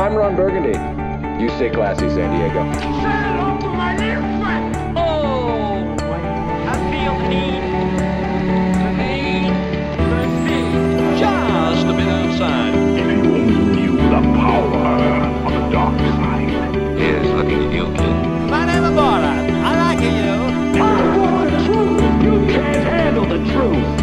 I'm Ron Burgundy. You stay classy, San Diego. Say hello to my dear friend. Oh, I feel the need just a bit outside. If you only knew the power of the dark side. Here's looking at you, kid. My name is Borat. I like you. I want the truth. You can't handle the truth.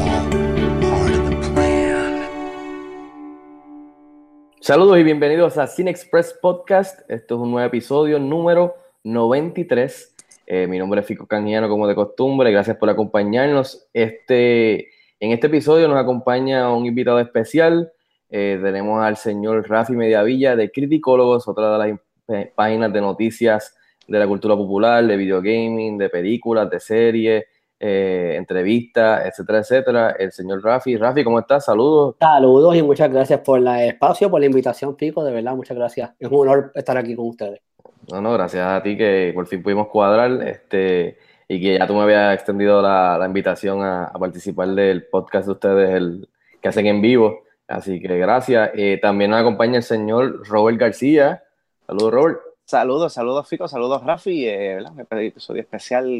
Saludos y bienvenidos a Cine Express Podcast. Esto es un nuevo episodio número 93. Mi nombre es Fico Canjiano, como de costumbre. Gracias por acompañarnos. En este episodio nos acompaña un invitado especial. Tenemos al señor Rafi Mediavilla de Criticólogos, otra de las páginas de noticias de la cultura popular, de videogaming, de películas, de series, entrevistas, etcétera, etcétera. El señor Rafi. Rafi, ¿cómo estás? Saludos. Saludos y muchas gracias por el espacio, por la invitación, Pico, de verdad, muchas gracias. Es un honor estar aquí con ustedes. No, gracias a ti que por fin pudimos cuadrar, y que ya tú me habías extendido la invitación a participar del podcast de ustedes, que hacen en vivo. Así que gracias. También nos acompaña el señor Robert García. Saludos, Robert. Saludos Fico, saludos Rafi, ¿verdad? Me pedí episodio especial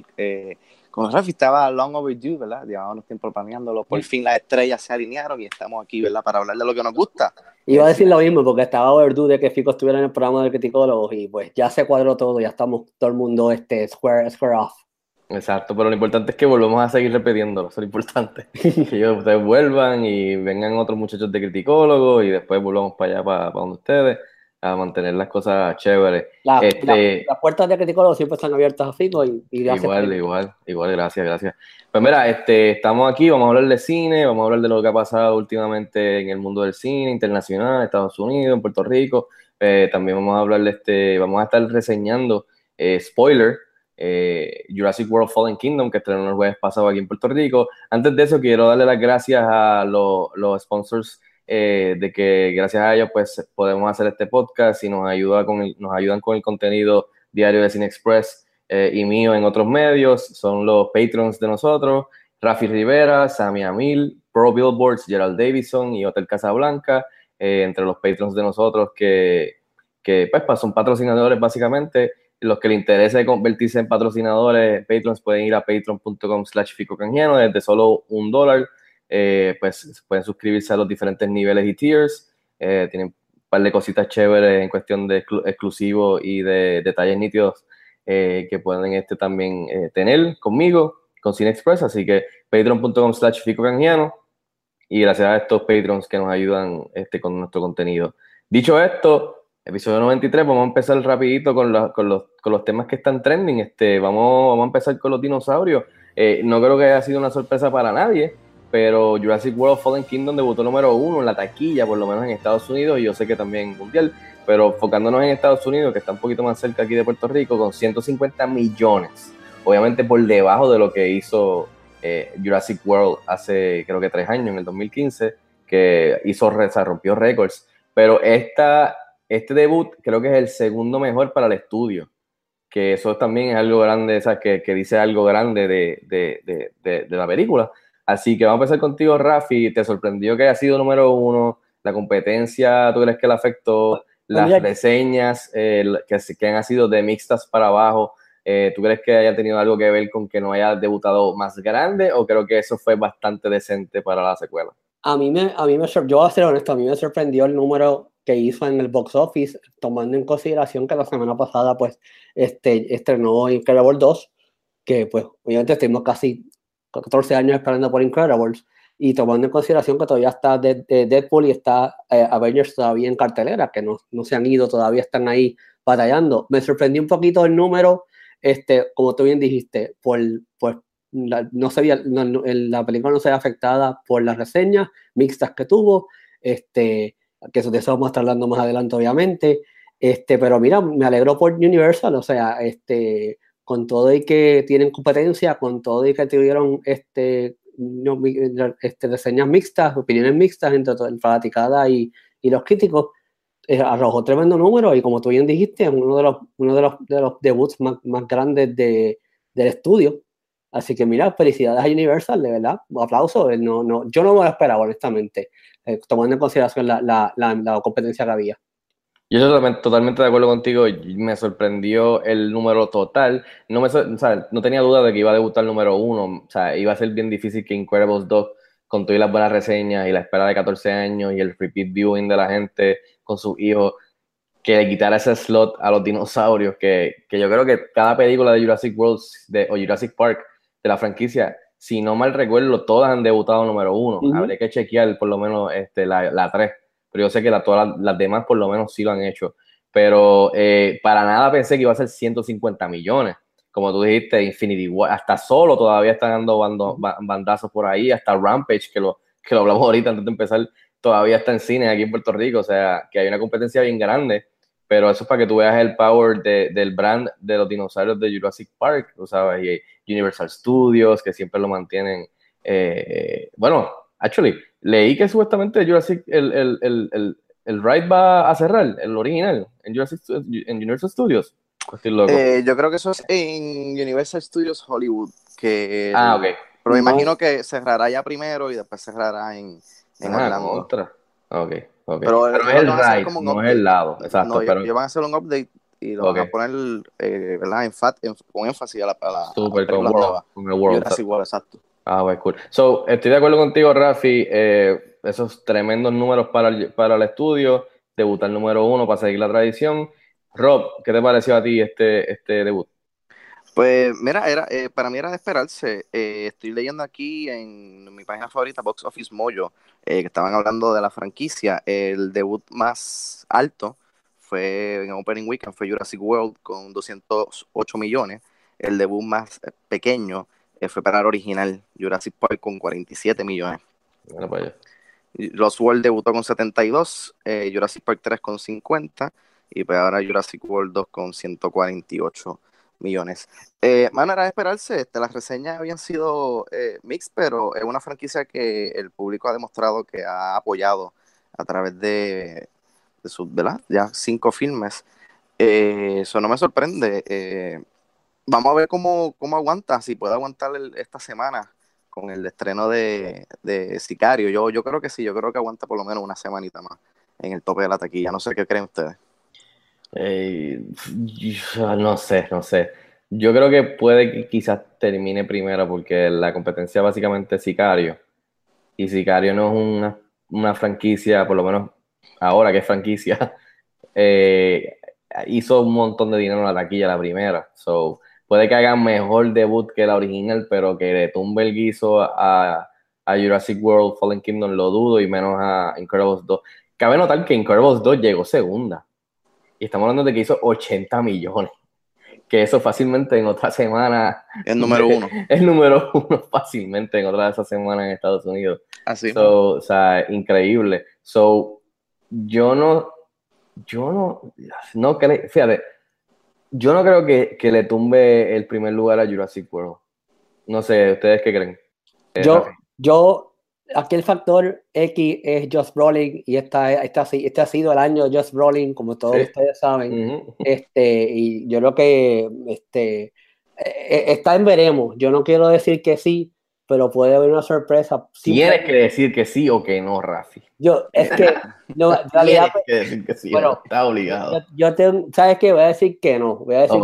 con Rafi, estaba long overdue, ¿verdad? Llevábamos tiempo planeándolo, por fin las estrellas se alinearon y estamos aquí, ¿verdad? Para hablar de lo que nos gusta. Iba a decir lo mismo, porque estaba overdue de que Fico estuviera en el programa de Criticólogos y pues ya se cuadró todo, ya estamos todo el mundo square off. Exacto, pero lo importante es que volvamos a seguir repitiéndolo, eso es lo importante. Que ustedes vuelvan y vengan otros muchachos de Criticólogos y después volvamos para allá, para donde ustedes, a mantener las cosas chéveres. Las puertas de Criticólogos siempre están abiertas a Fico y gracias. Igual, gracias. Pues mira, estamos aquí, vamos a hablar de cine, vamos a hablar de lo que ha pasado últimamente en el mundo del cine internacional, Estados Unidos, en Puerto Rico. También vamos a hablar vamos a estar reseñando spoiler, Jurassic World Fallen Kingdom, que estrenó el jueves pasado aquí en Puerto Rico. Antes de eso, quiero darle las gracias a los sponsors, de que gracias a ellos pues podemos hacer este podcast y nos ayudan con el contenido diario de Cine Express y mío en otros medios. Son los patrons de nosotros: Rafi Rivera, Sammy Amil, Pro Billboards, Gerald Davidson y Hotel Casablanca, entre los patrons de nosotros que pues son patrocinadores básicamente. Los que les interese convertirse en patrocinadores, patrons, pueden ir a patreon.com/ficocanjiano desde solo $1. Pues pueden suscribirse a los diferentes niveles y tiers. Tienen un par de cositas chéveres en cuestión de exclusivos y de detalles nítidos que pueden también tener conmigo, con Cine Express. Así que patreon.com/ficocanjiano, y gracias a estos patrons que nos ayudan con nuestro contenido. Dicho esto, episodio 93, vamos a empezar rapidito con los temas que están trending. Vamos a empezar con los dinosaurios. No creo que haya sido una sorpresa para nadie, pero Jurassic World Fallen Kingdom debutó número 1 en la taquilla, por lo menos en Estados Unidos, y yo sé que también mundial, pero enfocándonos en Estados Unidos, que está un poquito más cerca aquí de Puerto Rico, con 150 millones, obviamente por debajo de lo que hizo Jurassic World hace creo que 3 años, en el 2015, que rompió récords, pero este debut creo que es el segundo mejor para el estudio, que eso también es algo grande, ¿sabes? Que dice algo grande de la película. Así que vamos a empezar contigo, Rafi. ¿Te sorprendió que haya sido número 1? ¿La competencia tú crees que la afectó? ¿Las reseñas que han sido de mixtas para abajo, tú crees que haya tenido algo que ver con que no haya debutado más grande, o creo que eso fue bastante decente para la secuela? Yo voy a ser honesto, a mí me sorprendió el número que hizo en el box office, tomando en consideración que la semana pasada pues estrenó Incredibles 2, que pues obviamente estuvimos casi 14 años esperando por Incredibles, y tomando en consideración que todavía está Deadpool y está Avengers todavía en cartelera, que no se han ido, todavía están ahí batallando. Me sorprendió un poquito el número, como tú bien dijiste, la película no se ve afectada por las reseñas mixtas que tuvo, que de eso vamos a estar hablando más adelante obviamente, pero mira, me alegró por Universal, o sea, con todo y que tienen competencia, con todo y que tuvieron reseñas mixtas, opiniones mixtas entre la fanaticada y los críticos, arrojó tremendo número, y como tú bien dijiste, uno de los debuts más grandes del estudio. Así que mira, felicidades a Universal, de verdad, un aplauso. Yo no me lo esperaba, honestamente, tomando en consideración la competencia que había. Yo estoy totalmente de acuerdo contigo. Me sorprendió el número total. O sea, no tenía duda de que iba a debutar el número uno. O sea, iba a ser bien difícil que Incredibles 2, con todas las buenas reseñas y la espera de 14 años y el repeat viewing de la gente con sus hijos, que le quitara ese slot a los dinosaurios. Que yo creo que cada película de Jurassic World o Jurassic Park de la franquicia, si no mal recuerdo, todas han debutado número uno. Habría que chequear por lo menos la 3. Pero yo sé que todas las demás por lo menos sí lo han hecho. Pero para nada pensé que iba a ser 150 millones. Como tú dijiste, Infinity War, hasta Solo todavía están dando bandazos por ahí, hasta Rampage, que lo hablamos ahorita antes de empezar, todavía está en cine aquí en Puerto Rico. O sea, que hay una competencia bien grande, pero eso es para que tú veas el power del brand de los dinosaurios de Jurassic Park, tú sabes, y Universal Studios, que siempre lo mantienen. Bueno, actually, leí que supuestamente Jurassic, el ride va a cerrar, el original, en Universal Studios. Estoy loco. Yo creo que eso es en Universal Studios Hollywood. Ok. Pero me imagino que cerrará ya primero y después cerrará en Orlando. Otra. Ok. Pero es el ride, no es el lado. Exacto. No, pero ellos van a hacer un update y lo van a poner ¿verdad? con énfasis a la Super, con el World. Jurassic World, exacto. Pues cool. So, estoy de acuerdo contigo, Rafi. Esos tremendos números para el estudio. Debutar número 1 para seguir la tradición. Rob, ¿qué te pareció a ti este debut? Pues mira, para mí era de esperarse. Estoy leyendo aquí en mi página favorita, Box Office Mojo, que estaban hablando de la franquicia. El debut más alto fue en Opening Weekend, fue Jurassic World con 208 millones. El debut más pequeño fue para el original, Jurassic Park, con 47 millones. Bueno, pues Lost World debutó con 72, Jurassic Park 3 con 50 y pues ahora Jurassic World 2 con 148 millones. Mano, era de esperarse. Las reseñas habían sido mixed, pero es una franquicia que el público ha demostrado que ha apoyado a través de sus, ¿verdad? Ya 5 filmes. Eso no me sorprende. Vamos a ver cómo aguanta, si puede aguantar esta semana con el estreno de Sicario. Yo creo que sí, yo creo que aguanta por lo menos una semanita más en el tope de la taquilla. No sé qué creen ustedes. No sé. Yo creo que puede que quizás termine primero porque la competencia básicamente es Sicario. Y Sicario no es una franquicia, por lo menos ahora que es franquicia, hizo un montón de dinero en la taquilla la primera. So, puede que hagan mejor debut que la original, pero que le tumbe el guiso a Jurassic World Fallen Kingdom lo dudo, y menos a Incredibles 2. Cabe notar que Incredibles 2 llegó segunda. Y estamos hablando de que hizo 80 millones. Que eso fácilmente en otra semana... El número 1. El número 1 fácilmente en otra de esas semanas en Estados Unidos. Así. O sea, increíble. So, yo no creo... Fíjate, yo no creo que le tumbe el primer lugar a Jurassic World. No sé, ¿ustedes qué creen? Aquí el factor X es Josh Brolin y este ha sido el año de Josh Brolin, como todos ustedes saben. Uh-huh. Y yo creo que está en veremos. Yo no quiero decir que sí, pero puede haber una sorpresa. Tienes que decir que sí o que no, Rafi. Es que no, en realidad, tienes que decir que sí, bueno, está obligado. ¿Sabes qué? Voy a decir que no. Voy a decir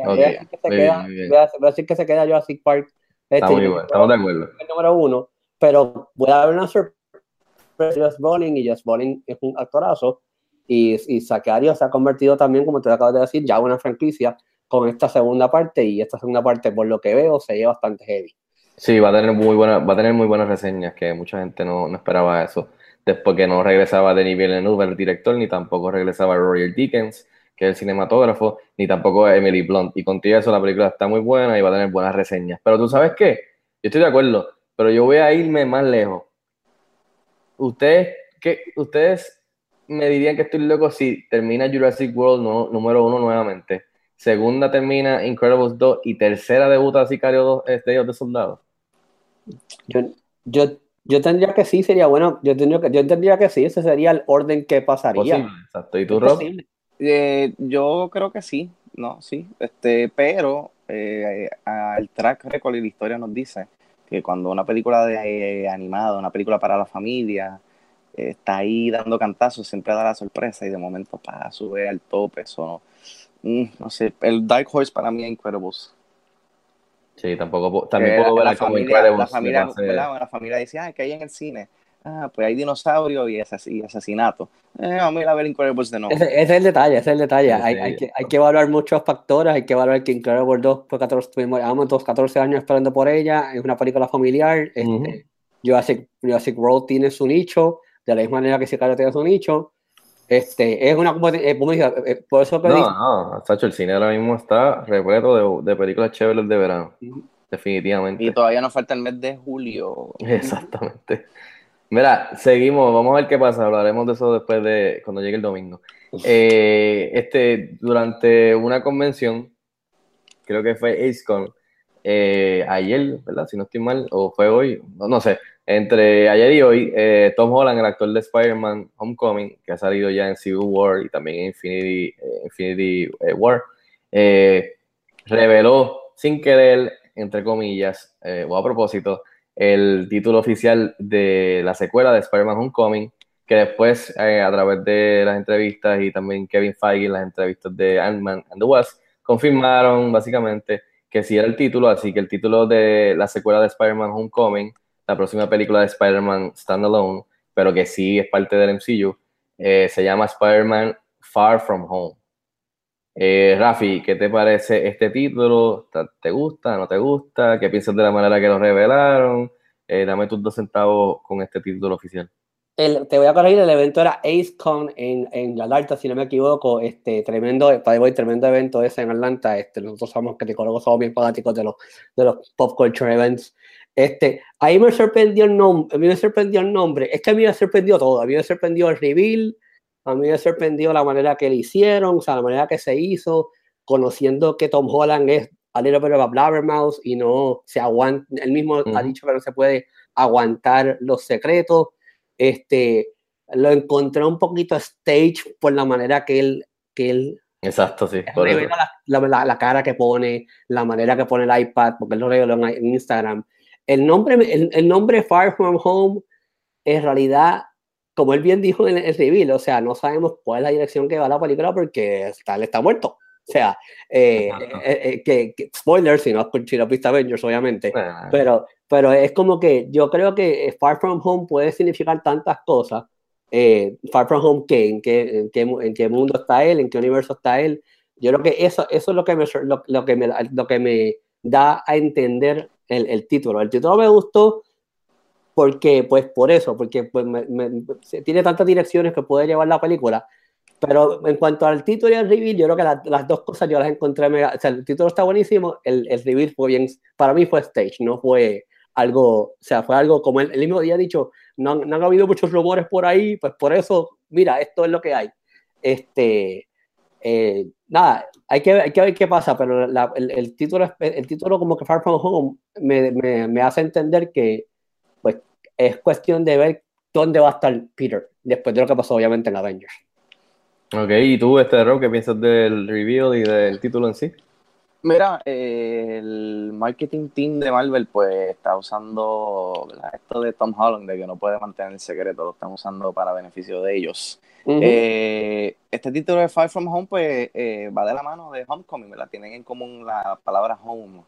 que se queda Jurassic Park. Está muy bueno, estamos de acuerdo. El número 1. Pero puede haber una sorpresa de Josh Brolin, y Josh Brolin es un actorazo, y Sicario se ha convertido también, como te acabas de decir, ya una franquicia con esta segunda parte, y esta segunda parte, por lo que veo, se lleva bastante heavy. Sí, va a tener muy buenas reseñas, que mucha gente no esperaba eso. Después que no regresaba Denis Villeneuve, el director, ni tampoco regresaba Roger Deakins, que es el cinematógrafo, ni tampoco Emily Blunt. Y contigo eso, la película está muy buena y va a tener buenas reseñas. Pero ¿tú sabes qué? Yo estoy de acuerdo, pero yo voy a irme más lejos. ¿Ustedes me dirían que estoy loco si termina Jurassic World número 1 nuevamente? Segunda termina Incredibles 2 y tercera debuta Sicario 2, Ellos de Soldados. Yo tendría que sí, sería bueno. Yo tendría que sí, ese sería el orden que pasaría. Posible, exacto. ¿Y tú, Rob? Yo creo que sí, no, sí. Pero el track record y la historia nos dice que cuando una película animada, una película para la familia, está ahí dando cantazos, siempre da la sorpresa y de momento sube al tope. Eso, no sé, el Dark Horse para mí es Incredibles. Sí, también puedo ver La a como familia, Incredibles me pase. ¿verdad? La familia decía, ¿qué hay en el cine? Pues hay dinosaurios y asesinatos. Vamos a ir a ver Incredibles de nuevo. Ese es el detalle, ese es el detalle. Sí, Hay que evaluar muchos factores, hay que evaluar que Incredibles 2 fue 14, llevamos 14 años esperando por ella, es una película familiar, Jurassic World tiene su nicho, de la misma manera que Sicario tiene su nicho, es una, por eso que No, Sacho, el cine ahora mismo está repleto de películas chéveres de verano, definitivamente. Y todavía nos falta el mes de julio. Exactamente. Mira, seguimos, vamos a ver qué pasa, hablaremos de eso después de cuando llegue el domingo. Durante una convención, creo que fue AceCon, ayer, ¿verdad? Si no estoy mal, o fue hoy, no sé, entre ayer y hoy, Tom Holland, el actor de Spider-Man Homecoming, que ha salido ya en Civil War y también en Infinity War, reveló sin querer, entre comillas, o a propósito, el título oficial de la secuela de Spider-Man Homecoming, que después, a través de las entrevistas y también Kevin Feige en las entrevistas de Ant-Man and the Wasp, confirmaron básicamente que sí era el título, así que el título de la secuela de Spider-Man Homecoming, la próxima película de Spider-Man Standalone, pero que sí es parte del MCU, se llama Spider-Man Far From Home. Rafi, ¿qué te parece este título? ¿Te gusta? ¿No te gusta? ¿Qué piensas de la manera que lo revelaron? Dame tus 2 centavos con este título oficial. te voy a corregir, el evento era AceCon en Atlanta, si no me equivoco, tremendo evento ese en Atlanta, nosotros somos criticólogos, somos bien fanáticos de los pop culture events. Ahí me sorprendió el nombre, es que a mí me sorprendió todo, a mí me sorprendió el reveal, a mí me sorprendió la manera que lo hicieron, o sea, la manera que se hizo, conociendo que Tom Holland es a little bit of a blabbermouth y no se aguanta, él mismo ha dicho que no se puede aguantar los secretos. Lo encontré un poquito stage por la manera que él Exacto, sí. revela la cara que pone, la manera que pone el iPad, porque él lo reveló en Instagram. El nombre Far From Home, en realidad, como él bien dijo en el reveal, o sea, no sabemos cuál es la dirección que va la película porque él está muerto. O sea, spoilers, si no has visto Avengers, obviamente, pero es como que yo creo que Far From Home puede significar tantas cosas. Far From Home, ¿en qué mundo está él? ¿En qué universo está él? Yo creo que eso es lo que me da a entender el título. El título me gustó porque, pues, por eso, porque pues, tiene tantas direcciones que puede llevar la película. Pero en cuanto al título y al reveal, yo creo que las dos cosas yo las encontré mega. O sea, el título está buenísimo, el reveal fue bien. Para mí fue stage, no fue algo. O sea, fue algo como el mismo día ha dicho, no han habido muchos rumores por ahí, pues por eso, mira, esto es lo que hay. Nada, hay que ver qué pasa, pero el título como que Far From Home me hace entender que pues es cuestión de ver dónde va a estar Peter después de lo que pasó obviamente en Avengers. Ok, ¿y tú, Rob, qué piensas del reveal y del título en sí? Mira, el marketing team de Marvel pues está usando, ¿verdad?, esto de Tom Holland, de que no puede mantener el secreto, lo están usando para beneficio de ellos. Este título de Far From Home pues va de la mano de Homecoming, ¿verdad? Tienen en común la palabra home.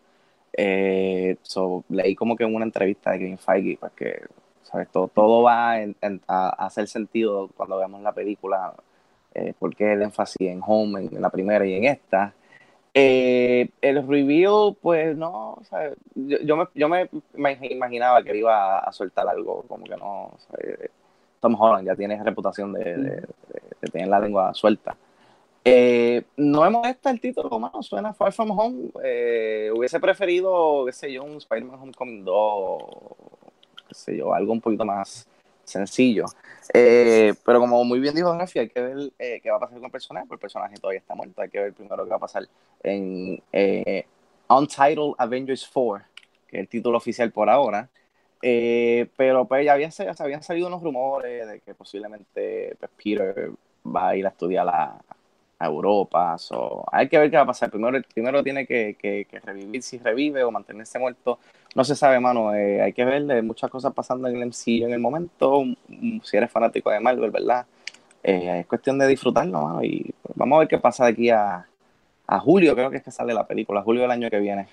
Leí como que en una entrevista de Kevin Feige, pues que, ¿sabes? Todo va a hacer sentido cuando veamos la película, porque el énfasis en home, en la primera y en esta. El reveal, pues no, o sea, yo me imaginaba que él iba a soltar algo, como que no, o sea, Tom Holland ya tiene reputación de tener la lengua suelta. No me molesta el título, mano, suena Far From Home. Hubiese preferido, qué sé yo, un Spider-Man Homecoming 2, qué sé yo, algo un poquito más sencillo. Pero como muy bien dijo Rafi, hay que ver qué va a pasar con el personaje, porque el personaje todavía está muerto. Hay que ver primero qué va a pasar en Untitled Avengers 4, que es el título oficial por ahora. Pero pues ya habían salido unos rumores de que posiblemente pues, Peter va a ir a estudiar a a Europa. So, hay que ver qué va a pasar. Primero tiene que revivir, si revive o mantenerse muerto. No se sabe, mano. Hay que ver muchas cosas pasando en el MCU en el momento. Si eres fanático de Marvel, ¿verdad? Es cuestión de disfrutarlo, mano. Y pues, vamos a ver qué pasa de aquí a julio, creo que es que sale la película, julio del año que viene.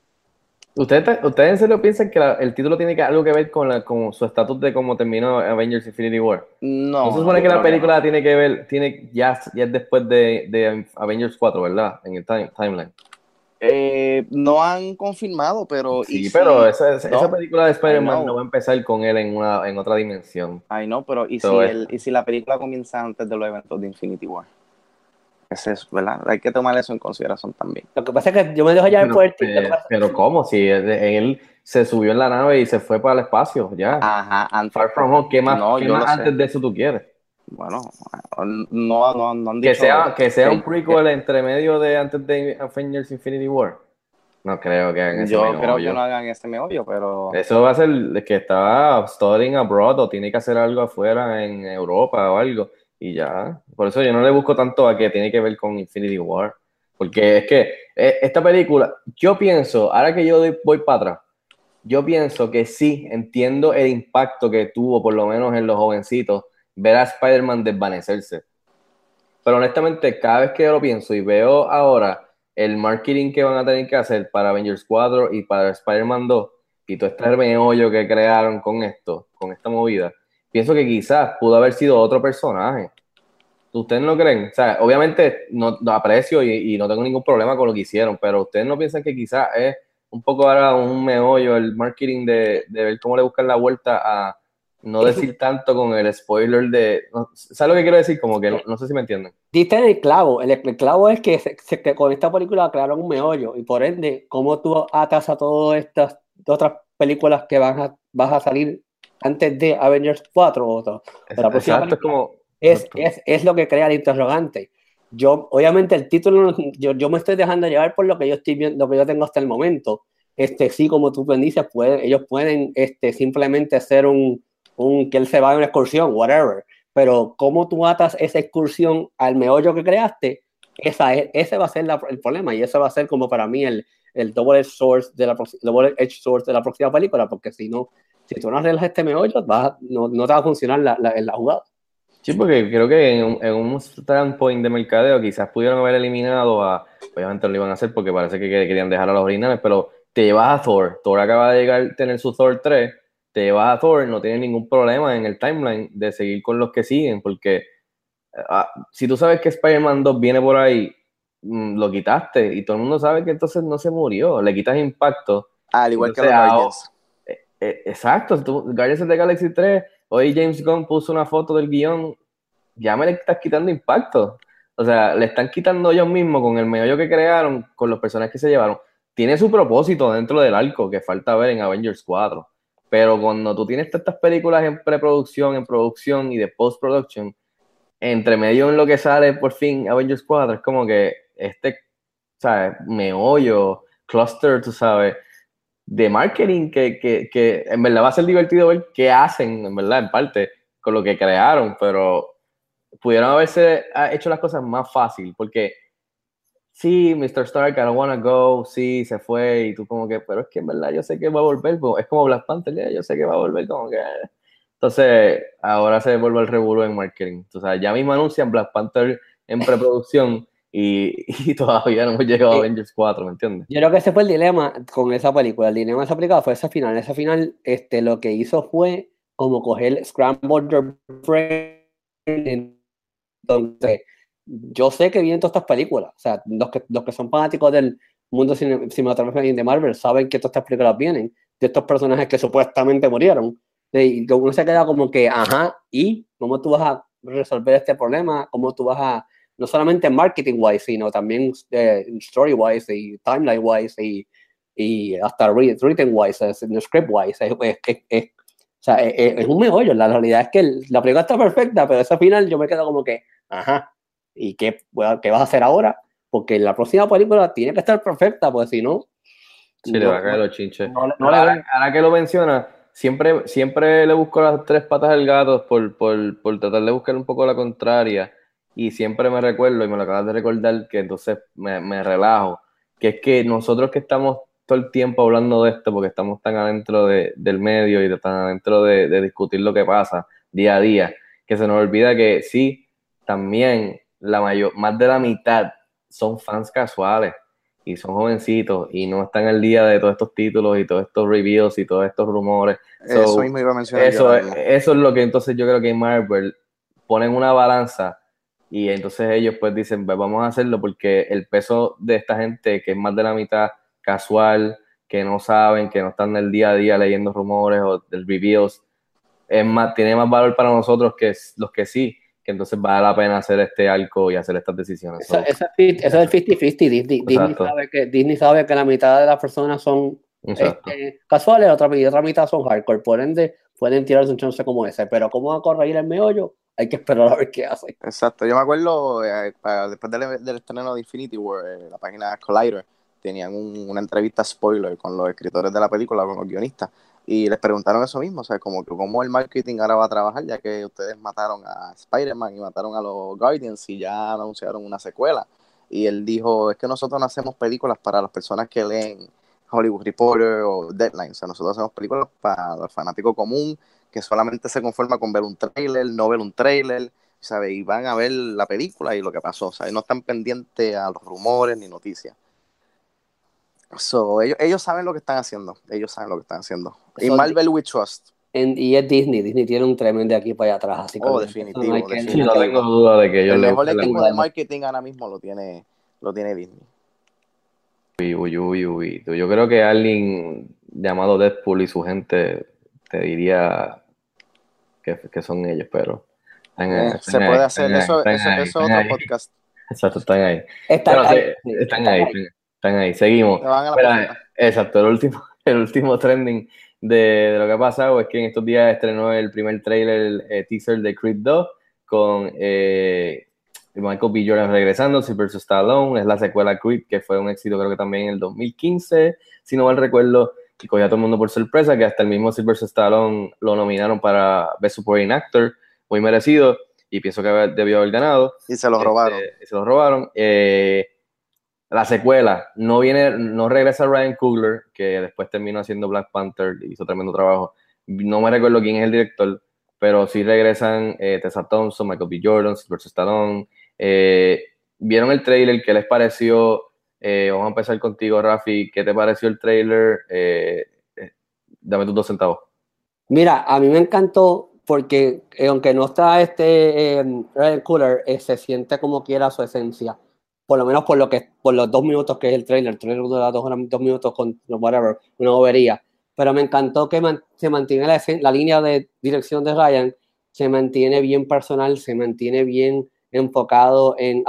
¿Ustedes en serio piensan que el título tiene algo que ver con su estatus de cómo terminó Avengers Infinity War? ¿No se supone que la película tiene que ver, ya es después de Avengers 4, ¿verdad? En el timeline. No han confirmado, pero... Sí, pero esa película de Spider-Man no va a empezar con él en otra dimensión. Ay, no, pero ¿y si la película comienza antes de los eventos de Infinity War? Ese es, ¿verdad? Hay que tomar eso en consideración también. Lo que pasa es que yo me dejo llevar por el título. Pero ¿cómo? Si él se subió en la nave y se fue para el espacio, ya. Ajá, antes. Far From Home, ¿qué más antes de eso tú quieres? Bueno, no han dicho... Que sea un prequel entre medio de antes de Avengers Infinity War. No creo que hagan ese meollo. Yo creo que no hagan ese meollo, pero... Eso va a ser que está studying abroad o tiene que hacer algo afuera en Europa o algo. Y ya, por eso yo no le busco tanto a que tiene que ver con Infinity War, porque es que esta película, yo pienso, ahora que yo voy para atrás, yo pienso que sí, entiendo el impacto que tuvo, por lo menos en los jovencitos, ver a Spider-Man desvanecerse, pero honestamente cada vez que yo lo pienso y veo ahora el marketing que van a tener que hacer para Avengers 4 y para Spider-Man 2, y todo este meollo que crearon con esta movida, pienso que quizás pudo haber sido otro personaje. ¿Ustedes no creen? O sea, obviamente no aprecio y no tengo ningún problema con lo que hicieron, pero ¿ustedes no piensan que quizás es un poco ahora un meollo el marketing de ver cómo le buscan la vuelta a no decir tanto con el spoiler de... ¿Sabes lo que quiero decir? Como que no sé si me entienden. Diste en el clavo. El clavo es que con esta película crearon un meollo y por ende, ¿cómo tú atas a todas estas otras películas que vas a salir antes de Avengers 4 o la próxima película? Es lo que crea el interrogante. Obviamente el título, yo me estoy dejando llevar por lo que yo estoy viendo, lo que yo tengo hasta el momento. Sí, como tú bien dices, ellos pueden simplemente hacer que él se va a una excursión, whatever. Pero cómo tú atas esa excursión al meollo que creaste, ese va a ser el problema, y eso va a ser como para mí el double-edged sword de la próxima película, porque si tú no arreglas este meollo, no te va a funcionar la jugada. Sí, porque creo que en un standpoint de mercadeo quizás pudieron haber eliminado obviamente lo iban a hacer porque parece que querían dejar a los originales, pero te llevas a Thor acaba de llegar a tener su Thor 3, te llevas a Thor, no tiene ningún problema en el timeline de seguir con los que siguen, porque si tú sabes que Spider-Man 2 viene por ahí, lo quitaste y todo el mundo sabe que entonces no se murió, le quitas impacto. Al igual que los Guardians. Exacto, Guardians of the Galaxy 3, hoy James Gunn puso una foto del guión, ya me le estás quitando impacto. O sea, le están quitando ellos mismos con el meollo que crearon, con los personajes que se llevaron. Tiene su propósito dentro del arco que falta ver en Avengers 4. Pero cuando tú tienes estas películas en preproducción, en producción y de post-production, entre medio en lo que sale por fin Avengers 4, es como que ¿sabes? Meollo, cluster, tú sabes, de marketing que en verdad va a ser divertido ver qué hacen, en verdad, en parte, con lo que crearon, pero pudieron haberse hecho las cosas más fácil, porque sí, Mr. Stark, I don't wanna go, sí, se fue, y tú como que, pero es que en verdad yo sé que va a volver, es como Black Panther, yo sé que va a volver, como que... Entonces, ahora se vuelve el revuelo en marketing. O sea, ya mismo anuncian Black Panther en preproducción y todavía no hemos llegado a Avengers 4, ¿me entiendes? Yo creo que ese fue el dilema con esa película. El dilema de esa película fue ese final. Ese final, lo que hizo fue como coger Scramble Your Brain. Entonces, yo sé que vienen todas estas películas. O sea, los que son fanáticos del mundo cinematográfico de Marvel saben que todas estas películas vienen de estos personajes que supuestamente murieron. Y uno se queda como que, ¿y cómo tú vas a resolver este problema? ¿Cómo tú vas a, no solamente marketing-wise, sino también story-wise y timeline-wise y hasta written-wise, script-wise? O sea, es un meollo. La realidad es que la película está perfecta, pero ese final yo me quedo como que, ¿y qué vas a hacer ahora? Porque la próxima película tiene que estar perfecta, pues si no... Sí, le va a caer los chinches. Ahora que lo menciona, siempre le busco las tres patas al gato por tratar de buscar un poco la contraria. y siempre me recuerdo, y me lo acabas de recordar, que entonces me relajo, que es que nosotros que estamos todo el tiempo hablando de esto, porque estamos tan adentro del medio y tan adentro de discutir lo que pasa día a día, que se nos olvida que sí, también más de la mitad son fans casuales y son jovencitos y no están al día de todos estos títulos y todos estos reviews y todos estos rumores. Eso mismo iba a mencionar yo ahora mismo. Eso es lo que entonces yo creo que Marvel ponen una balanza y entonces ellos pues dicen, pues vamos a hacerlo porque el peso de esta gente que es más de la mitad casual, que no saben, que no están en el día a día leyendo rumores o del reviews, tiene más valor para nosotros que los que sí, que entonces vale la pena hacer este arco y hacer estas decisiones. Eso es el 50-50. Disney sabe que la mitad de las personas son casuales, otra mitad son hardcore. Por ende, pueden tirarse un chance como ese. Pero ¿cómo va a corregir el meollo? Hay que esperar a ver qué hace. Exacto. Yo me acuerdo, después del estreno de Infinity War, la página Collider, tenían una entrevista spoiler con los escritores de la película, con los guionistas. Y les preguntaron eso mismo, o sea, como que cómo el marketing ahora va a trabajar, ya que ustedes mataron a Spider-Man y mataron a los Guardians y ya anunciaron una secuela. Y él dijo, es que nosotros no hacemos películas para las personas que leen Hollywood Reporter o Deadline, o sea, nosotros hacemos películas para el fanático común que solamente se conforma con ver un trailer, no ver un trailer, ¿sabes? Y van a ver la película y lo que pasó, o sea, no están pendientes a los rumores ni noticias. So, ellos saben lo que están haciendo. Y Marvel We Trust. Y es Disney tiene un tremendo equipo allá atrás. Así definitivo. Sí, no tengo duda de que ellos el mejor equipo de marketing ahora mismo lo tiene Disney. Uy. Yo creo que alguien llamado Deadpool y su gente te diría que son ellos, pero se puede hacer eso es otro podcast. Exacto, están ahí. Están ahí, seguimos. Exacto, el último trending de lo que ha pasado es que en estos días estrenó el primer trailer, teaser de Creed 2 con Michael B. Jordan regresando, Sylvester Stallone, es la secuela a Creed, que fue un éxito creo que también en el 2015, si no mal recuerdo, y cogió a todo el mundo por sorpresa, que hasta el mismo Sylvester Stallone lo nominaron para Best Supporting Actor, muy merecido, y pienso que debió haber ganado. Y se lo robaron. La secuela, no regresa Ryan Coogler, que después terminó haciendo Black Panther y hizo tremendo trabajo. No me recuerdo quién es el director, pero sí regresan Tessa Thompson, Michael B. Jordan, Sylvester Stallone. ¿Vieron el trailer? ¿Qué les pareció? Vamos a empezar contigo, Rafi. ¿Qué te pareció el trailer? Dame tus 2 centavos. Mira, a mí me encantó porque aunque no está Ryan Coogler, se siente como quiera su esencia. Por lo menos por los 2 minutos que es el trailer dura 2 minutos con whatever, una bobería. Pero me encantó que se mantiene la línea de dirección de Ryan, se mantiene bien personal, se mantiene bien enfocado en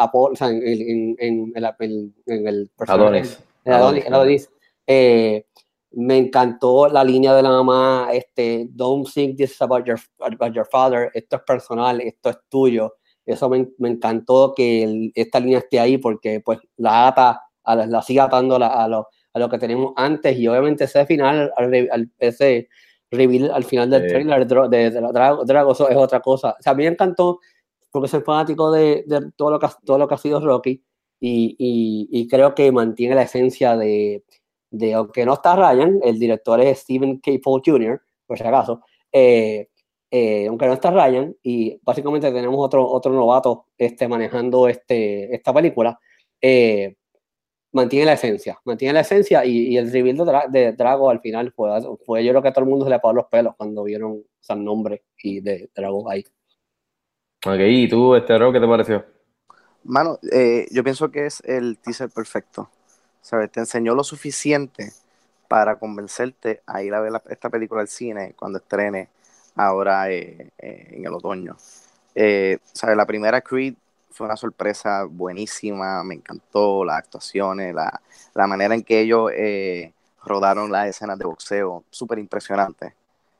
el personaje. Adonis. Me encantó la línea de la mamá, don't think this is about your father, esto es personal, esto es tuyo. Eso me encantó que esta línea esté ahí porque pues la sigue atando a lo que tenemos antes, y obviamente ese final, ese reveal al final del trailer de Drago, eso es otra cosa. O sea, a mí me encantó porque soy fanático de todo lo que ha sido Rocky, y creo que mantiene la esencia de aunque no está Ryan, el director es Stephen K. Paul Jr., por si acaso, aunque no está Ryan, y básicamente tenemos otro novato manejando esta película, mantiene la esencia, y el reveal de Drago al final fue yo creo que a todo el mundo se le paró los pelos cuando vieron el nombre y de Drago ahí. Ok, ¿y tú, Ro, qué te pareció? Mano, yo pienso que es el teaser perfecto, ¿sabes? Te enseñó lo suficiente para convencerte a ir a ver esta película al cine cuando estrene ahora en el otoño. ¿Sabes? La primera Creed fue una sorpresa buenísima, me encantó las actuaciones, la manera en que ellos rodaron las escenas de boxeo, súper impresionante.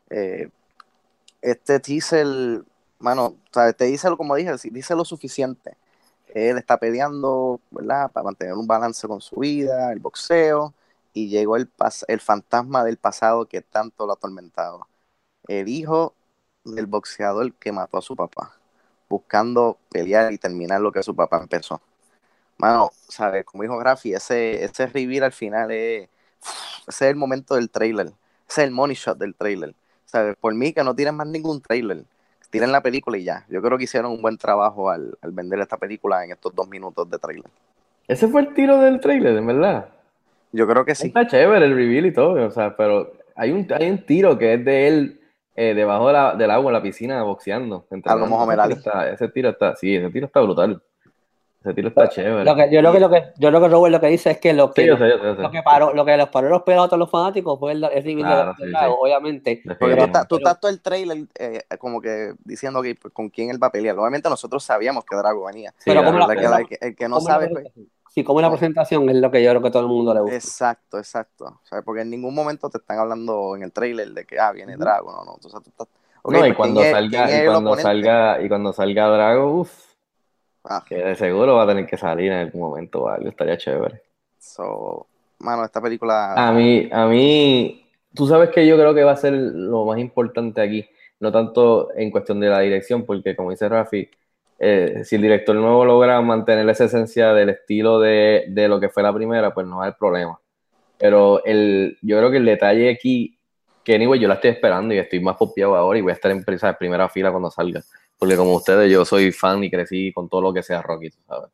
Este teaser, mano, ¿sabes? Te dice, como dije, dice lo suficiente. Él está peleando, ¿verdad?, para mantener un balance con su vida, el boxeo, y llegó el fantasma del pasado que tanto lo ha atormentado. El hijo del boxeador que mató a su papá. buscando pelear y terminar lo que su papá empezó. Mano, ¿sabes? Como dijo Rafi, ese reveal al final ese es el momento del trailer. Ese es el money shot del trailer. ¿Sabes? Por mí que no tiren más ningún trailer. Tiren la película y ya. Yo creo que hicieron un buen trabajo al vender esta película en estos 2 minutos de trailer. Ese fue el tiro del trailer, en verdad. Yo creo que sí. Está chévere el reveal y todo, o sea, pero hay un tiro que es de él debajo del agua en la piscina boxeando. A lo Muhammad Ali. Ese tiro está brutal. Ese tiro está chévere. Yo creo que Robert lo que dice es que lo que Sí, yo sé. los paró los pelos a todos los fanáticos fue el reveal Claro, de sí, Drago, sí. obviamente. Porque Definitivamente. tú estás todo el trailer como que diciendo que con quién él va a pelear. Obviamente nosotros sabíamos que Drago venía. Sí, Pero la como verdad que el que no sabe, pues, sí, como la presentación es lo que yo creo que todo el mundo le gusta. exacto. O sea, porque en ningún momento te están hablando en el trailer de que viene Drago, no. O sea, tú estás, okay, no, y pues, cuando ¿quién salga, es y el cuando oponente? salga, y cuando salga Drago, Ah, que de seguro va a tener que salir en algún momento o algo, estaría chévere. mano, esta película. A mí, tú sabes que yo creo que va a ser lo más importante aquí, no tanto en cuestión de la dirección, porque como dice Rafi, si el director nuevo logra mantener esa esencia del estilo de lo que fue la primera, pues no hay problema. Pero yo creo que el detalle aquí, que anyway, yo la estoy esperando y estoy más pompeado ahora y voy a estar en primera fila cuando salga, porque como ustedes, yo soy fan y crecí con todo lo que sea Rocky, tú ¿sabes?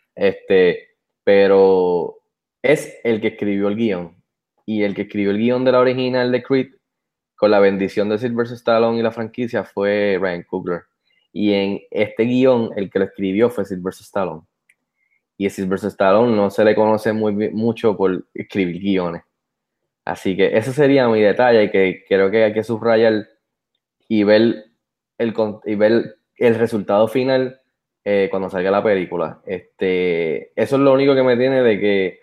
Pero es el que escribió el guión. Y el que escribió el guión de la original de Creed, con la bendición de Sylvester Stallone y la franquicia, fue Ryan Coogler. Y en este guión, el que lo escribió fue Sylvester Stallone. Y a Sylvester Stallone no se le conoce mucho por escribir guiones. Así que ese sería mi detalle, que creo que hay que subrayar y ver el resultado final cuando salga la película. Eso es lo único que me tiene de que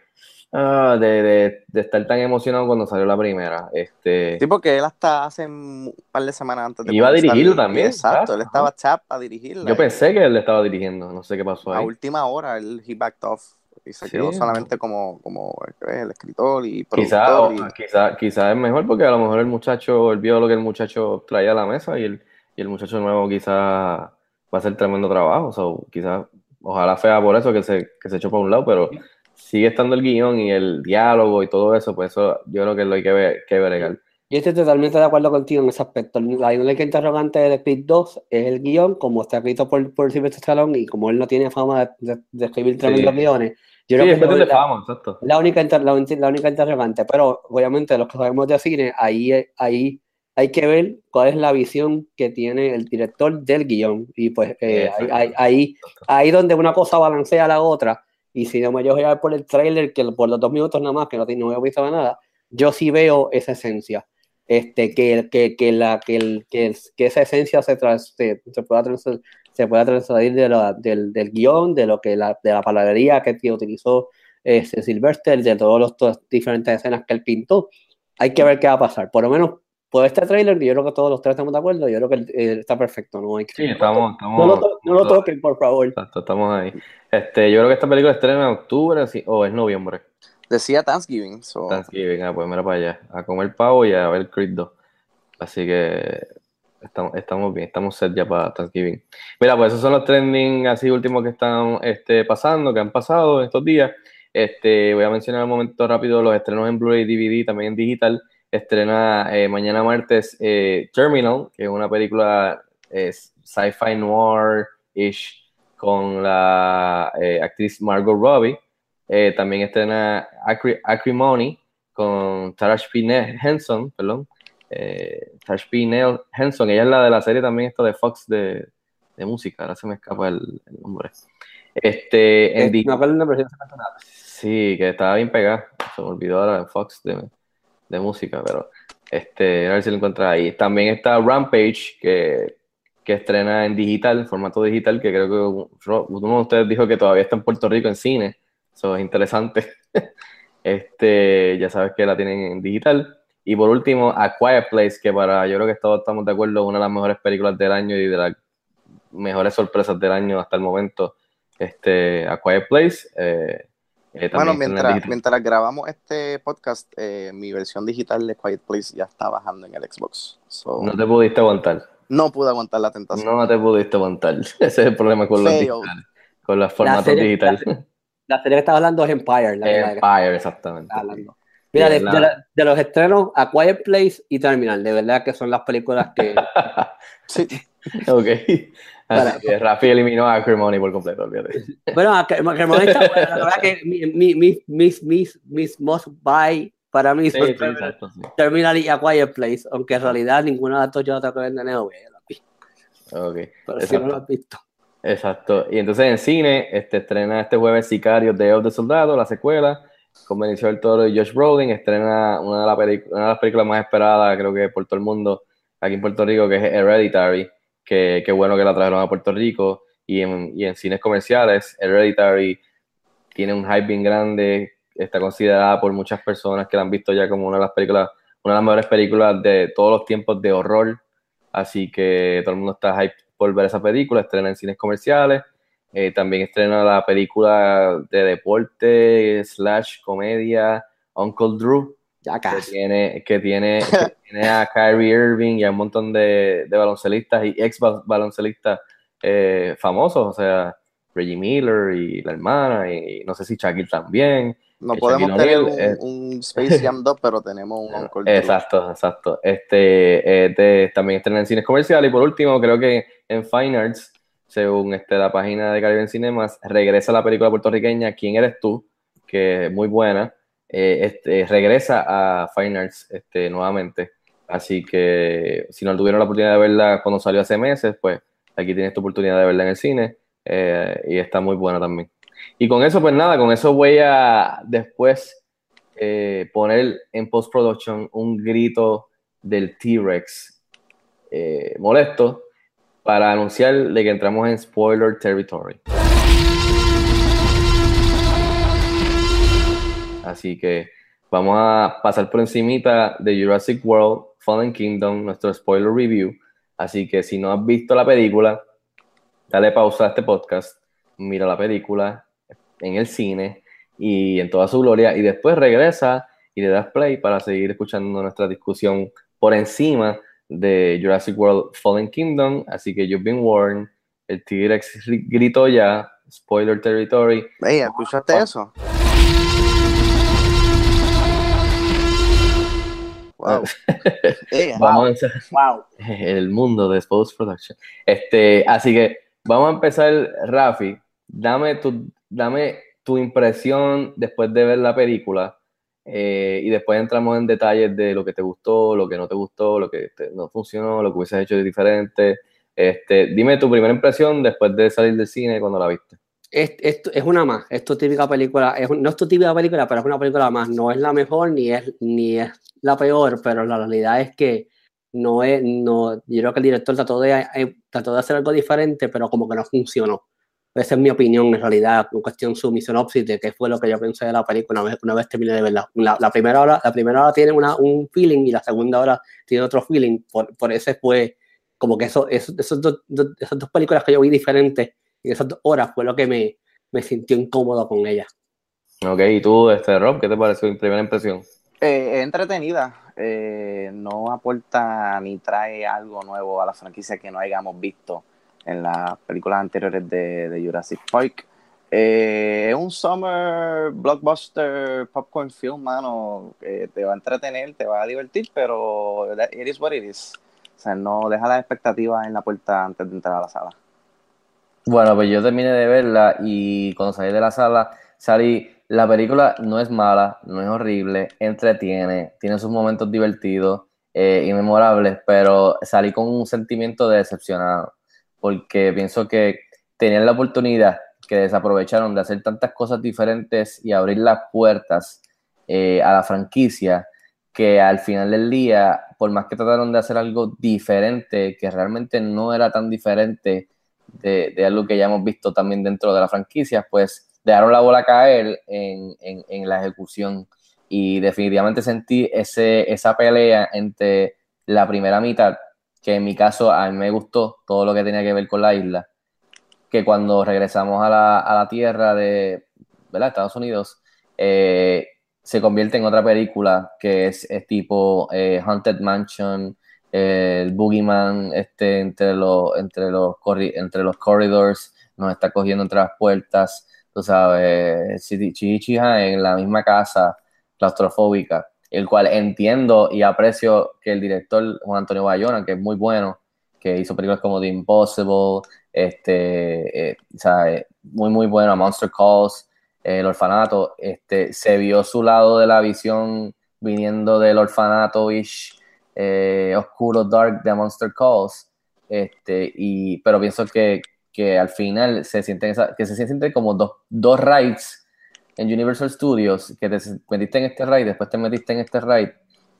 de estar tan emocionado cuando salió la primera. Sí, porque él hasta hace un par de semanas antes de Iba a comenzar, dirigirlo también. Exacto, él estaba Ajá. chap a dirigirla. Yo pensé que él le estaba dirigiendo, no sé qué pasó A ahí. última hora he backed off y se Sí. quedó solamente como el escritor y productor. Quizá es mejor porque a lo mejor él vio lo que el muchacho traía a la mesa y el muchacho nuevo quizá va a hacer tremendo trabajo. Quizá, ojalá sea por eso que se echó para un lado, pero sigue estando el guión y el diálogo y todo eso, pues eso yo creo que lo hay que bregar. Yo estoy totalmente de acuerdo contigo en ese aspecto. La única interrogante de Creed 2 es el guión, como está escrito por Sylvester Stallone y como él no tiene fama de escribir tremendos guiones. Yo Sí, creo es que cuestión de fama, exacto. la única interrogante, pero obviamente los que sabemos de cine, ahí hay que ver cuál es la visión que tiene el director del guión. Y pues ahí donde una cosa balancea a la otra, y si no me dejo llevar por el trailer, que por los 2 minutos nada más, que no he visto nada, yo sí veo esa esencia. Que esa esencia se pueda transferir del guión, de la palabrería que utilizó Sylvester, de todas las diferentes escenas que él pintó. Hay que ver qué va a pasar. Por lo menos por este trailer, yo creo que todos los tres estamos de acuerdo. Yo creo que está perfecto. No hay que... Sí, estamos no lo toquen, por favor. Exacto, estamos ahí. Yo creo que esta película estrena en octubre o es noviembre. Decía Thanksgiving. Thanksgiving, pues mira para allá, a comer pavo y a ver Creed 2. Así que estamos bien, estamos set ya para Thanksgiving. Mira, pues esos son los trending así últimos que están pasando, que han pasado estos días. Voy a mencionar un momento rápido los estrenos en Blu-ray, DVD, también en digital. Estrena mañana martes Terminal, que es una película sci-fi noir-ish con la actriz Margot Robbie. También estrena Acrimony con Taraji P. Henson, Taraji P. Henson, ella es la de la serie también de Fox de música, ahora se me escapa el nombre. Me acuerdo el nombre, sí, que estaba bien pegada, se me olvidó ahora de Fox de música, pero a ver si lo encuentras ahí. También está Rampage, que estrena en digital, en formato digital, que creo que uno de ustedes dijo que todavía está en Puerto Rico en cine. Eso es interesante. Ya sabes que la tienen en digital. Y por último, A Quiet Place, que yo creo que todos estamos de acuerdo, una de las mejores películas del año y de las mejores sorpresas del año hasta el momento. A Quiet Place. Bueno, mientras grabamos este podcast, mi versión digital de Quiet Place ya está bajando en el Xbox. No te pudiste aguantar. No pude aguantar la tentación. No te pudiste aguantar. Ese es el problema con los Fail. digitales, con los formatos digitales. La serie que estás hablando es Empire. La que Empire, exactamente. estás hablando. Mira, Sí, de los estrenos, A Quiet Place y Terminal, de verdad que son las películas que... Sí. Ok. Para- Así que Rafi eliminó a Acrimony por completo, olvídate. Bueno, Acrimony está buena. La verdad que mis must buy para mí son Sí, exacto, sí. Terminal y A Quiet Place, aunque en realidad ninguna de las dos yo la tengo que ver de nuevo. Ok, Pero si no lo has visto. exacto. Y entonces en cine estrena este jueves Sicario, Day of the Soldado, la secuela, con Benicio del Toro y Josh Brolin. Estrena una de las películas más esperadas, creo que por todo el mundo, aquí en Puerto Rico, que es Hereditary. Qué bueno que la trajeron a Puerto Rico. Y en cines comerciales, Hereditary tiene un hype bien grande, está considerada por muchas personas que la han visto ya como una de las mejores películas de todos los tiempos de horror. Así que todo el mundo está hype por ver esa película. Estrena en cines comerciales. También estrena la película de deporte / comedia Uncle Drew, Ya casi. que tiene a Kyrie Irving y a un montón de baloncelistas y ex baloncelistas famosos, o sea, Reggie Miller y la hermana, y no sé si Shaquille también. No Shaquille podemos tener O'Neal, un Space Jam 2, pero tenemos un Uncle Drew. Exacto. También estrena en cines comerciales. Y por último, creo que en Fine Arts, según la página de Caribbean Cinemas, regresa la película puertorriqueña ¿Quién eres tú?, que es muy buena. Regresa a Fine Arts nuevamente. Así que si no tuvieron la oportunidad de verla cuando salió hace meses, pues aquí tienes tu oportunidad de verla en el cine. Y está muy buena también. Y con eso, pues nada, con eso voy a después poner en post-production un grito del T-Rex molesto para anunciar de que entramos en spoiler territory. Así que vamos a pasar por encimita de Jurassic World Fallen Kingdom, nuestro spoiler review. Así que si no has visto la película, dale pausa a este podcast, mira la película en el cine y en toda su gloria, y después regresa y le das play para seguir escuchando nuestra discusión por encima de Jurassic World Fallen Kingdom. Así que you've been warned, el T-Rex gritó ya, spoiler territory. Ey, ¿escuchaste eso? Wow. Vamos a empezar Wow. el mundo de post-production. Así que vamos a empezar, Rafi, dame tu impresión después de ver la película, y después entramos en detalles de lo que te gustó, lo que no te gustó, lo que no funcionó, lo que hubieses hecho de diferente. Dime tu primera impresión después de salir del cine cuando la viste. Esto es una más, es tu típica película, no es tu típica película, pero es una película más, no es la mejor ni es la peor, pero la realidad es que no, yo creo que el director trató de hacer algo diferente, pero como que no funcionó. Esa es mi opinión en realidad, en cuestión mi sinopsis de qué fue lo que yo pensé de la película una vez terminé de verla. La primera hora tiene un feeling y la segunda hora tiene otro feeling, por eso fue como que esas dos películas que yo vi diferentes en esas 2 horas fue lo que me sintió incómodo con ella. Ok, y tú, Rob, ¿qué te pareció tu primera impresión? Entretenida, no aporta ni trae algo nuevo a la franquicia que no hayamos visto en las películas anteriores de Jurassic Park. Es un summer blockbuster popcorn film, mano, te va a entretener, te va a divertir, pero it is what it is. O sea, no deja las expectativas en la puerta antes de entrar a la sala. Bueno, pues yo terminé de verla y cuando salí de la sala, la película no es mala, no es horrible, entretiene, tiene sus momentos divertidos y memorables, pero salí con un sentimiento de decepcionado, porque pienso que tenían la oportunidad que desaprovecharon de hacer tantas cosas diferentes y abrir las puertas a la franquicia, que al final del día, por más que trataron de hacer algo diferente, que realmente no era tan diferente de algo que ya hemos visto también dentro de la franquicia, pues dejaron la bola caer en la ejecución, y definitivamente sentí esa pelea entre la primera mitad, que en mi caso a mí me gustó todo lo que tenía que ver con la isla, que cuando regresamos a la tierra de, ¿verdad?, Estados Unidos, se convierte en otra película que es tipo Haunted Mansion, el Boogeyman entre los corridors, nos está cogiendo entre las puertas, tú sabes, Chichiha en la misma casa, claustrofóbica, el cual entiendo y aprecio que el director Juan Antonio Bayona, que es muy bueno, que hizo películas como The Impossible, ¿sabes? Muy, muy bueno, Monster Calls, El Orfanato, se vio su lado de la visión viniendo del orfanato-ish, oscuro, dark de Monster Calls, pero pienso que al final que se sienten como dos rides en Universal Studios, que te metiste en este ride, después te metiste en este ride,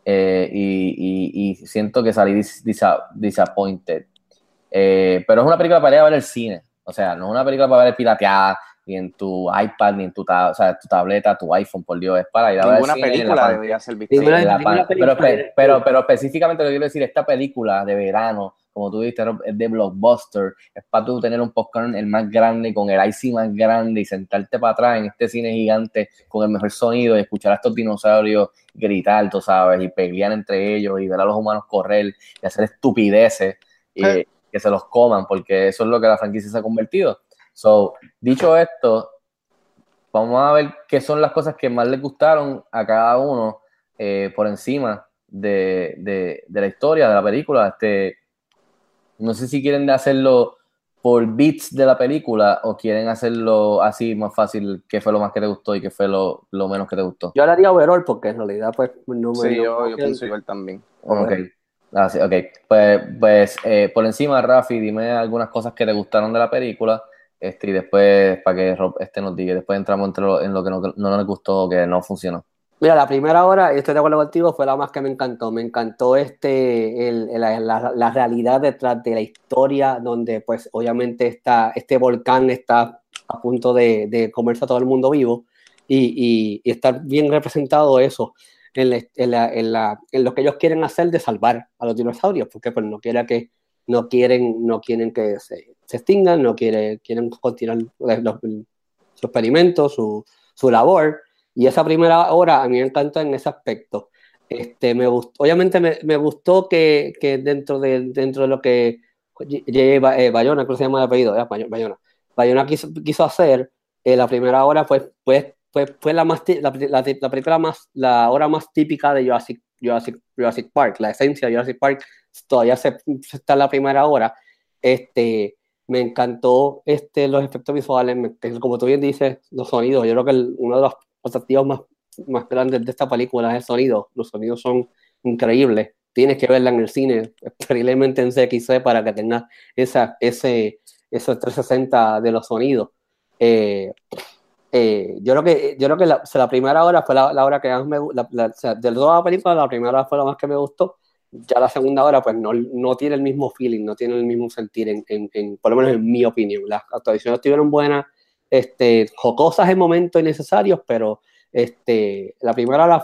y siento que salí disappointed. Pero es una película para ir a ver el cine, o sea, no es una película para ver pirateada, ni en tu iPad, ni en tu tableta, tu iPhone, por Dios, es para ir a ver el Ninguna cine película debería ser vista. pero específicamente lo que quiero decir, esta película de verano, como tú dijiste, Rob, es de blockbuster, es para tú tener un popcorn el más grande, con el IC más grande y sentarte para atrás en este cine gigante con el mejor sonido y escuchar a estos dinosaurios gritar, tú sabes, y pelear entre ellos y ver a los humanos correr y hacer estupideces y que se los coman, porque eso es lo que la franquicia se ha convertido. So, dicho esto, vamos a ver qué son las cosas que más les gustaron a cada uno, por encima de la historia de la película. No sé si quieren hacerlo por beats de la película o quieren hacerlo así más fácil, qué fue lo más que te gustó y qué fue lo menos que te gustó. Yo le haría overall porque en realidad pues no me... Sí, no- yo pienso igual también. Ok. Sí, ok. Pues por encima, Rafi, dime algunas cosas que te gustaron de la película, y después para que Rob nos diga, después entramos en lo que no nos gustó o que no funcionó. Mira, la primera hora, y estoy de acuerdo contigo, fue la más que me encantó. Me encantó la realidad detrás de la historia, donde pues obviamente este volcán está a punto de comerse a todo el mundo vivo y estar bien representado eso en lo que ellos quieren hacer de salvar a los dinosaurios, porque pues no quieren que se extingan, quieren continuar su experimento, su labor. Y esa primera hora a mí me encantó en ese aspecto. Me gustó, obviamente me gustó que dentro de lo que Bayona, creo que se llama el apellido, Bayona quiso hacer, la primera hora fue la película la hora más típica de Jurassic Park, la esencia de Jurassic Park todavía está en la primera hora. Me encantó los efectos visuales, como tú bien dices, los sonidos. Yo creo que uno de los atractivos más grandes de esta película es el sonido. Los sonidos son increíbles. Tienes que verla en el cine, preferiblemente en CXC, para que tengas ese 360 de los sonidos. Yo creo que la primera hora fue la hora que más me gustó. De toda la película, la primera hora fue la más que me gustó. Ya la segunda hora pues no tiene el mismo feeling, no tiene el mismo sentir, por lo menos en mi opinión. Las actuaciones estuvieron buenas, jocosas en momentos innecesarios, pero la primera hora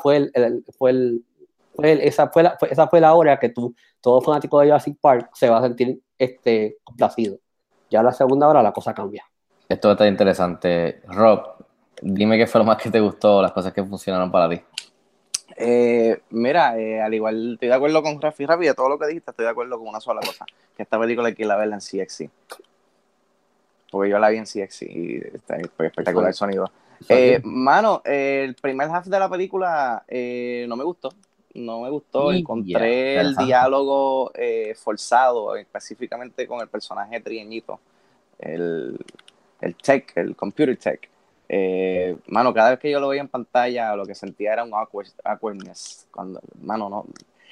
esa fue la hora que todo fanático de Jurassic Park se va a sentir complacido. Ya la segunda hora la cosa cambia. Esto está interesante. Rob, dime qué fue lo más que te gustó, las cosas que funcionaron para ti. Mira, al igual estoy de acuerdo con Rafi, de todo lo que dijiste, estoy de acuerdo con una sola cosa, que esta película hay que ir a verla en CXC, porque yo la vi en CXC y está espectacular el sonido. Mano, el primer half de la película no me gustó, encontré el diálogo forzado, específicamente con el personaje trieñito, el computer tech. Mano, cada vez que yo lo veía en pantalla, lo que sentía era un awkwardness. No,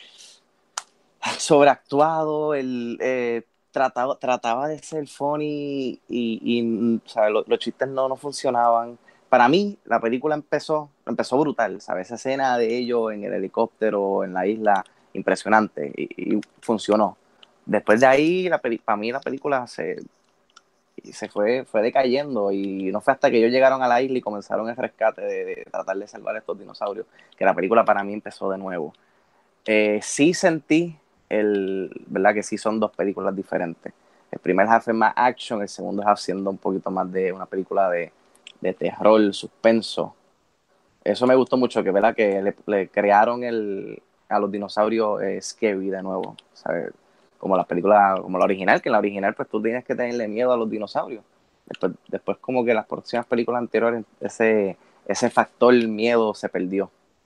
sobreactuado, trataba de ser funny y ¿sabes? Los chistes no funcionaban. Para mí, la película empezó brutal, ¿sabes? Esa escena de ellos en el helicóptero, en la isla, impresionante y funcionó. Después de ahí, para mí la película se fue decayendo y no fue hasta que ellos llegaron a la isla y comenzaron el rescate de tratar de salvar a estos dinosaurios que la película para mí empezó de nuevo. Sí sentí ¿verdad? Que sí son dos películas diferentes. El primer half es más action, el segundo half siendo un poquito más de una película de terror, suspenso. Eso me gustó mucho, que ¿verdad? Que le crearon a los dinosaurios scary de nuevo, ¿sabes? Como la película, como la original, que en la original pues tú tienes que tenerle miedo a los dinosaurios. Después como que las próximas películas anteriores ese factor miedo se perdió.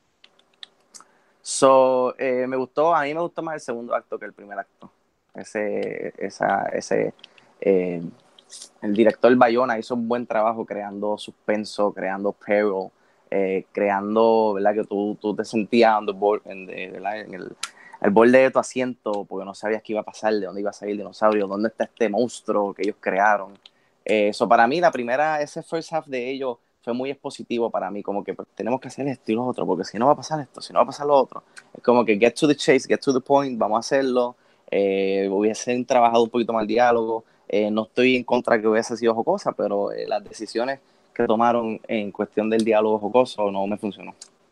Me gustó, a mí me gustó más el segundo acto que el primer acto. El director Bayona hizo un buen trabajo creando suspenso, creando peril, creando, ¿verdad? Que tú te sentías el borde de tu asiento porque no sabías qué iba a pasar, de dónde iba a salir el dinosaurio, dónde está este monstruo que ellos crearon. Para mí ese first half de ellos fue muy expositivo para mí, como que pues, tenemos que hacer esto y lo otro, porque si no va a pasar esto, si no va a pasar lo otro. Es como que get to the chase, get to the point, vamos a hacerlo. Hubiesen trabajado un poquito más el diálogo. No estoy en contra que hubiese sido jocosa, pero las decisiones que tomaron en cuestión del diálogo jocoso no me funcionó.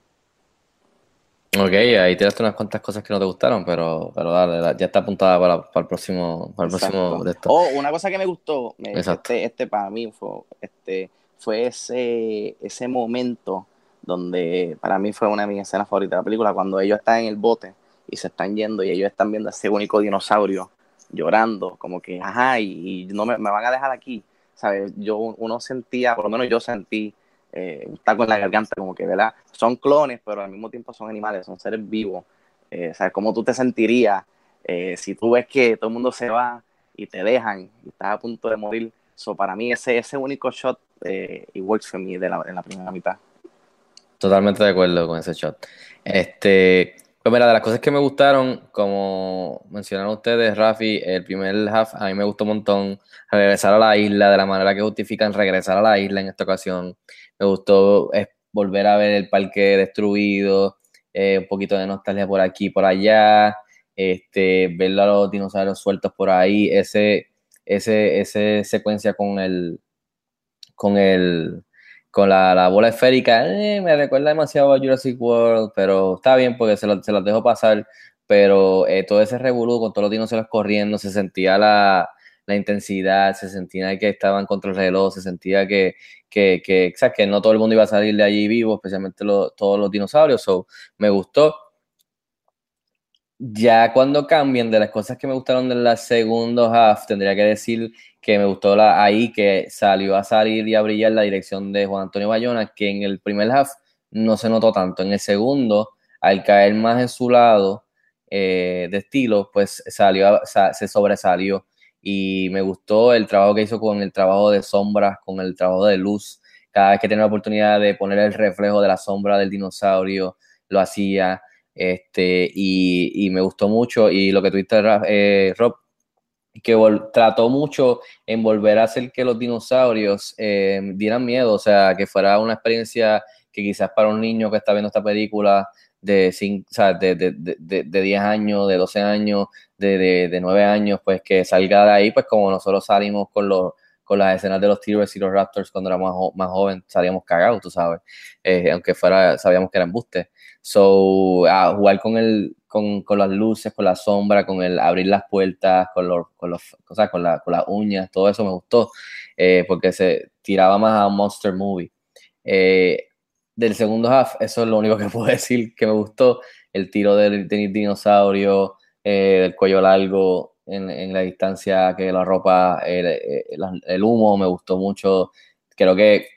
Ok, ahí tiraste unas cuantas cosas que no te gustaron, pero dale, ya está apuntada para el próximo de esto. Una cosa que me gustó, para mí fue ese momento donde para mí fue una de mis escenas favoritas de la película, cuando ellos están en el bote y se están yendo y ellos están viendo a ese único dinosaurio llorando, como que, ajá, y no me van a dejar aquí, ¿sabes? Uno sentía, por lo menos yo sentí un taco en la garganta, como que, ¿verdad? Son clones, pero al mismo tiempo son animales, son seres vivos. ¿Sabes? ¿Cómo tú te sentirías si tú ves que todo el mundo se va y te dejan y estás a punto de morir? Para mí ese único shot it works for me en la primera mitad. Totalmente de acuerdo con ese shot. Pues mira, de las cosas que me gustaron, como mencionaron ustedes, Rafi, el primer half a mí me gustó un montón. Regresar a la isla, de la manera que justifican regresar a la isla en esta ocasión. Me gustó volver a ver el parque destruido, un poquito de nostalgia por aquí y por allá, ver a los dinosaurios sueltos por ahí, ese secuencia con la bola esférica, me recuerda demasiado a Jurassic World, pero está bien porque se las dejo pasar, pero todo ese revolú con todos los dinosaurios corriendo, se sentía la intensidad, se sentía que estaban contra el reloj, se sentía que no todo el mundo iba a salir de allí vivo, especialmente todos los dinosaurios, me gustó. Ya cuando cambien de las cosas que me gustaron de la segundo half, tendría que decir que me gustó ahí que salió a salir y a brillar la dirección de Juan Antonio Bayona, que en el primer half no se notó tanto. En el segundo, al caer más en su lado de estilo, pues se sobresalió. Y me gustó el trabajo que hizo con el trabajo de sombras, con el trabajo de luz. Cada vez que tenía la oportunidad de poner el reflejo de la sombra del dinosaurio, lo hacía. Y me gustó mucho. Y lo que tuviste, Rob, que trató mucho en volver a hacer que los dinosaurios dieran miedo, o sea, que fuera una experiencia que quizás para un niño que está viendo esta película de 10 años, de 12 años, de 9 años, pues que salga de ahí, pues como nosotros salimos con las escenas de los T-Rex y los Raptors cuando éramos más jóvenes, salíamos cagados, tú sabes, aunque sabíamos que era embuste. A jugar con las luces, con la sombra, con el abrir las puertas, con las uñas, todo eso me gustó, porque se tiraba más a un monster movie. Del segundo half, eso es lo único que puedo decir que me gustó, el tiro del dinosaurio, el cuello largo en la distancia que lo arropa, el humo me gustó mucho. Creo que